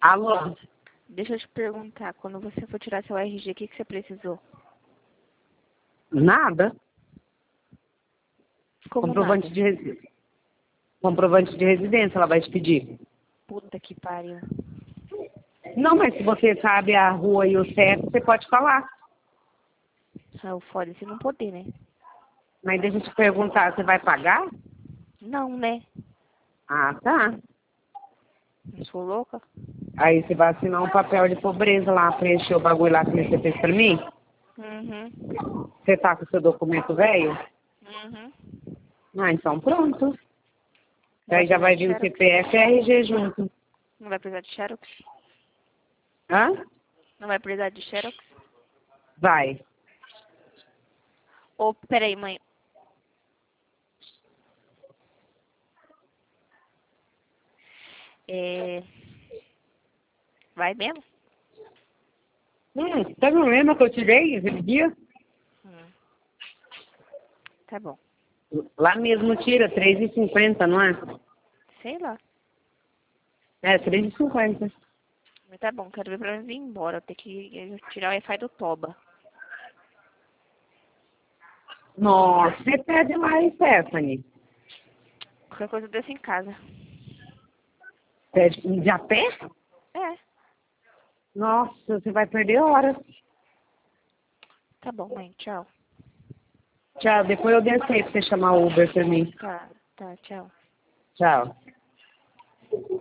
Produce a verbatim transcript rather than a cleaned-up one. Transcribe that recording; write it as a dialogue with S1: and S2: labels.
S1: Alô?
S2: Deixa eu te perguntar, quando você for tirar seu R G, o que, que você precisou?
S1: Nada.
S2: Como
S1: Comprovante
S2: nada?
S1: de residência. Comprovante de residência, ela vai te pedir.
S2: Puta que pariu.
S1: Não, mas se você sabe a rua e o C E P, você pode falar.
S2: Ah, o foda é você não poder, né?
S1: Mas deixa eu te perguntar, você vai pagar?
S2: Não, né?
S1: Ah, tá.
S2: Não sou louca?
S1: Aí você vai assinar um papel de pobreza lá, preencher o bagulho lá que você fez pra mim.
S2: Uhum.
S1: Você tá com o seu documento velho?
S2: Uhum.
S1: Ah, então pronto.
S2: Não vai
S1: Aí já
S2: precisar
S1: vai
S2: de
S1: vir o
S2: xerox?
S1: C P F e R G junto.
S2: Não vai precisar de xerox?
S1: Hã?
S2: Não vai precisar de xerox?
S1: Vai.
S2: Ô, peraí, mãe. É... Vai mesmo?
S1: Hum, você não lembra que eu tirei aquele dia?
S2: Hum. Tá bom.
S1: Lá mesmo tira três e cinquenta, não é?
S2: Sei lá.
S1: É, três e cinquenta.
S2: Mas tá bom, quero ver pra mim ir embora. Eu tenho que tirar o Wi-Fi do Toba.
S1: Nossa, você pede lá, hein, Stephanie?
S2: Qualquer coisa eu desço em casa.
S1: Pede de a pé?
S2: É.
S1: Nossa, você vai perder horas.
S2: Tá bom, mãe. Tchau.
S1: Tchau, depois eu descer pra você chamar o Uber pra mim.
S2: Tá, tá, tchau.
S1: Tchau.